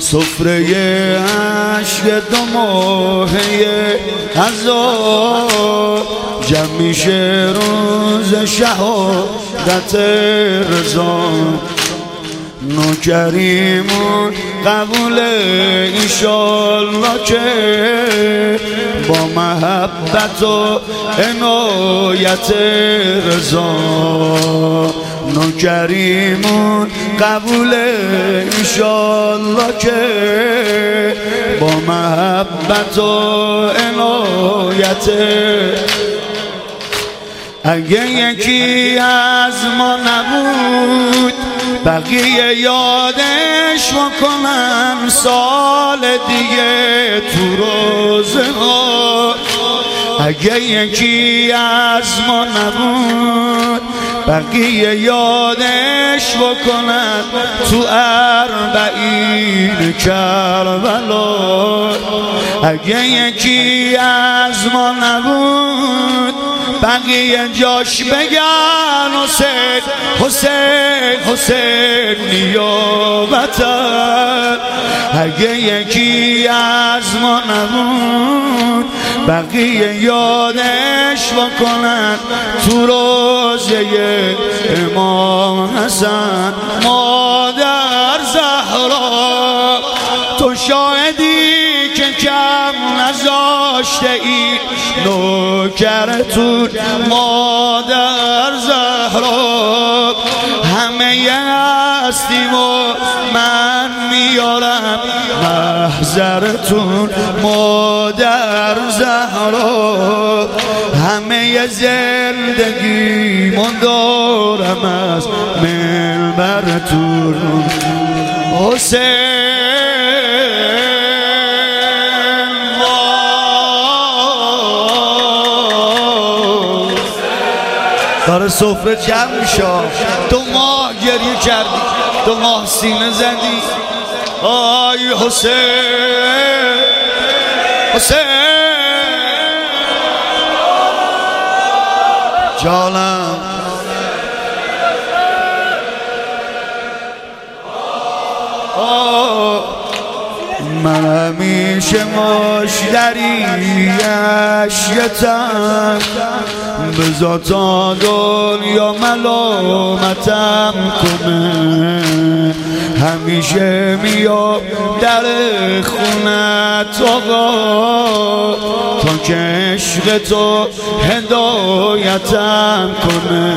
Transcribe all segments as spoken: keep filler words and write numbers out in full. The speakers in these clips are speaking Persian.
سفره عشق دو ماهه عذاب جمع میشه روز شهادت رضا. نوکریمون قبول انشالله که با محبت و عنایت رضا. نوکریمون قبول انشالله که با محبت و عنایت. اگه یکی از ما نبود بقیه یادش بکنن سال دیگه تو روزه ها. اگه یکی از ما نبود بقیه یادش بکنن تو اربعین کربلا. اگه یکی از ما نبود بقیه جاش بگن حسین حسین حسین نیابتن. اگه یکی از ما نبود بقیه یادش بکنن تو روزه امام حسن. مادر زهرا تو شاهدی که کم نذاشته این نوکرتون. مادر زهرا همه هستیم و من میارم محضرتون. مادر زهرا همه زندگی من دارم از منبرتون. حسین داره سفره جمع میشه. دو ماه گریه کردی، دو ماه سینه زدی. آی حسین حسین جانم. من همیشه مشتریش یتم بذار تا دنیا ملامتم کنه. همیشه میام در خونت آقا تا که عشق تو هدایتم کنه.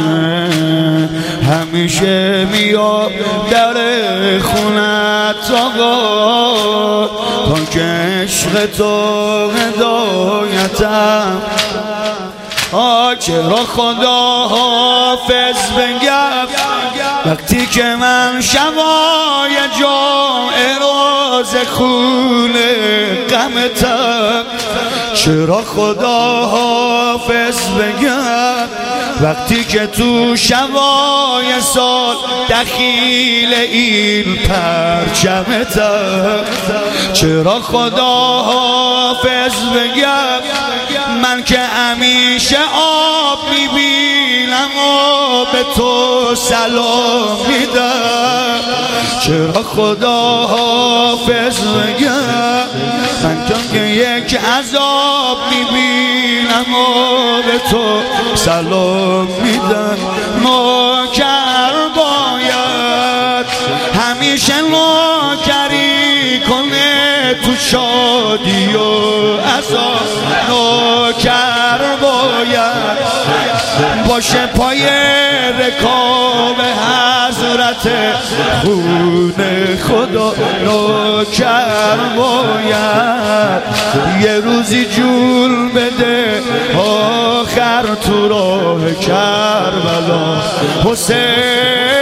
همیشه میام در خونت آقا تا که عشق تو هدایتم. آه چرا خدا حافظ بگم وقتی که من شبای جمعه روز خونه غمتم. چرا خدا حافظ بگم وقتی که تو شبای سال دخیل این پرچمتم. چرا خدا حافظ بگم من که همیشه آب میبینم و به تو سلام میدم. چرا خدا حافظ بگم من که یک عذاب میبینم و به تو سلام میدم. نوکر باید همیشه نوکری کنه تو شادی و عذاب. نوکر باید باشه پای رکاب حضرت خون خدا. نوکر باید یه روزی جون بده آخر تو راه کربلا. حسین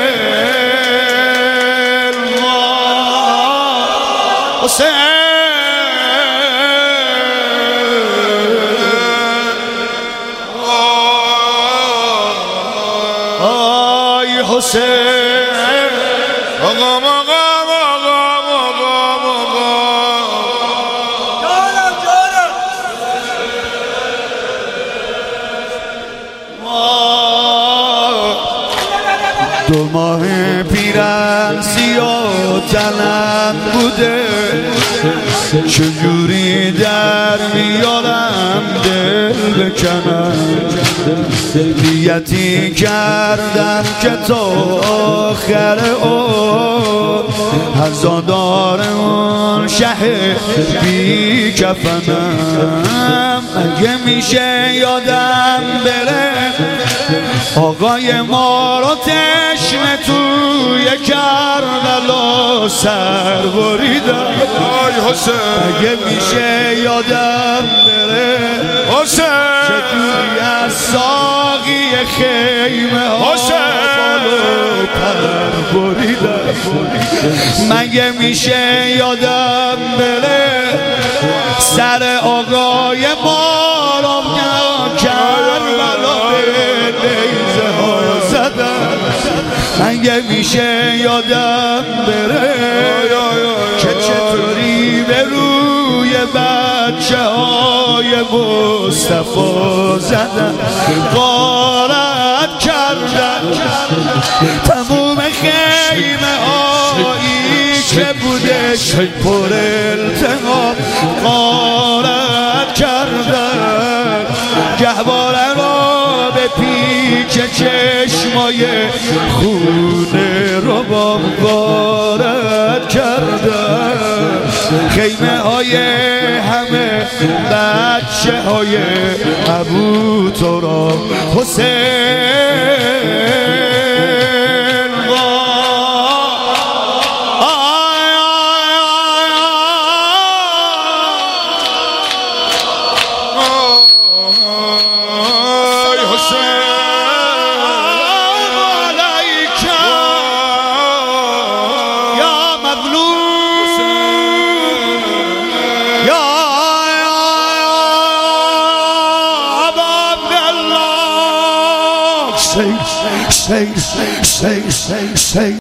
حسین آی حسین آقا آقا آقا آقا آقا جانم جانم دو ماه پیرن سیاه تنم بوده، چجوری در میارم دل بکنم. نیتی کردم که تا آخر اون عزادار اون شه بی کفنم. اگه میشه یادم بره آقای ما رو تشنه توی کربلا سر بریدم. اگه میشه یادم بره چجوری از ساقی خیمه ها بالو پر بریدم. مگه میشه یادم بره سر آقای ما رو کربلا به نیزه ها زدم. مگه میشه یادم بره که چطوری به روی بچه های مصطفی زدن، غارت کردن تموم خیمه هایی که بودش پر التهاب. غارت کردن گهواره را به پیچ چشمای خونه رو با غارت کردن. خیمه های همه بچه های ابو تراب حسین say, say, say, say, say, say.